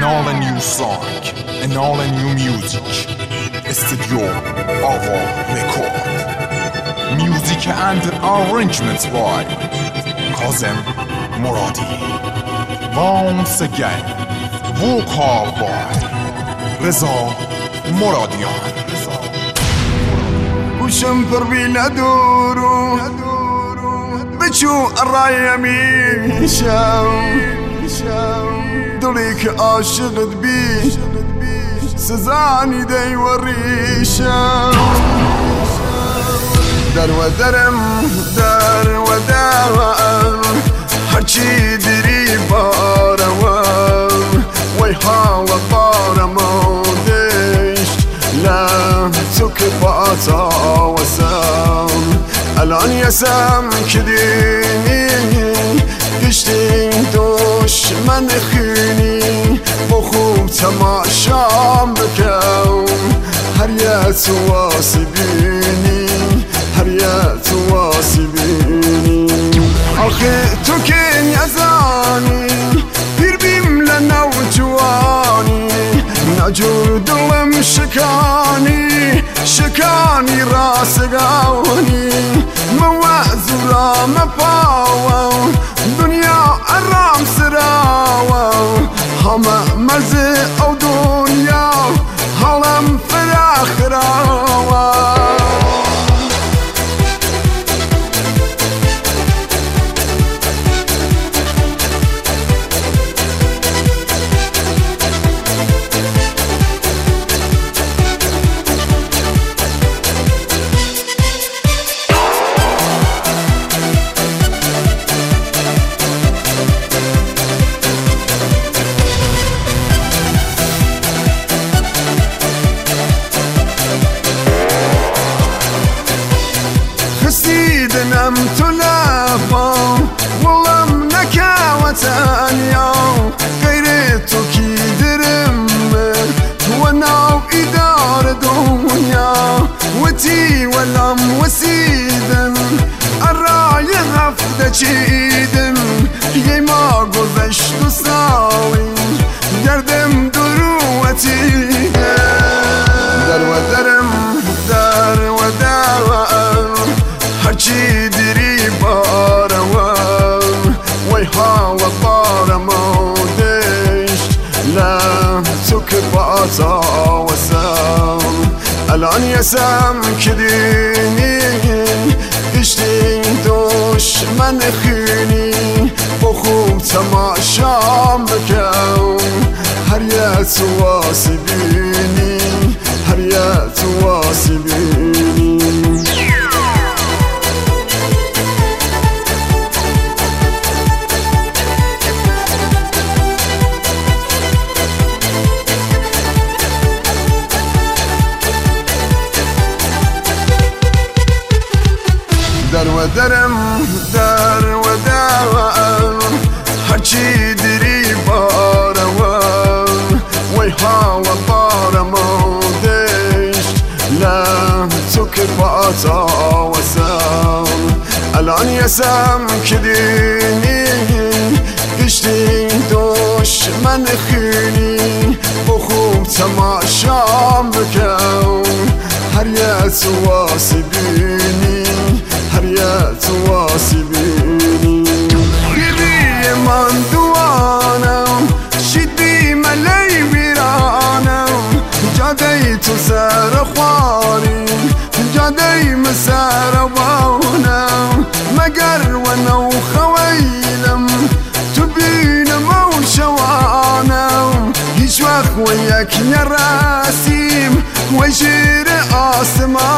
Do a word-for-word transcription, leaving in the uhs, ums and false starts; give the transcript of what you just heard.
and all a new song, and all a new music. Studio Ava Record. Music and arrangements by Kazem Moradi. Once again, vocal by Reza Moradian. وشم قربي لدورو بشو الراية ميشاو دوليك عاشق بي سزاني دي وريشا در ودرم در ودرم هرچی دری بارم وی حالا بارم دش لا تكباتا وسام الان يسام كديني قشتين دوش من خيني بخوب تماشام بكم هر يات واسبيني هر يات واسبيني آخه تو كن يزاني بير بيم لنا وجواني نجور دلم شكاني شكاني راس قاوني موازورا مباوا دنيا الرام سراوا هما مرزي او دنيا هلم فراخراوا دنم تلافا والله منكا وتانيا غيرتو كي درم وانا إدار دنيا وتي ولم وسيدن الراي غفدة جيدن يما قزشت ساوي دردم دروتي در ودرم در ودرم هرچی دری بارم وی حالا بارم دشت لا تكباتا وسام الان يسام كديني قشتين دوش من خيني بخوب تماشام بكم هر يات واسبيني هر يات واسبيني در ودرم در ودرم هرچی دری بارم وی حالا بارم دشت لا تكباتا وسام الان يسام كديني قشتين دوش من خيني بخوب تماشام بكم هر يات واسبيني هر يات واسبيني بيبي من دوانم شدي ملي ويرانم جاديت سار خواري جادي مسار باونم مقر ونو خويلم تبين موشوانم هيش وقت وياك يا راسيم ويجير آسمان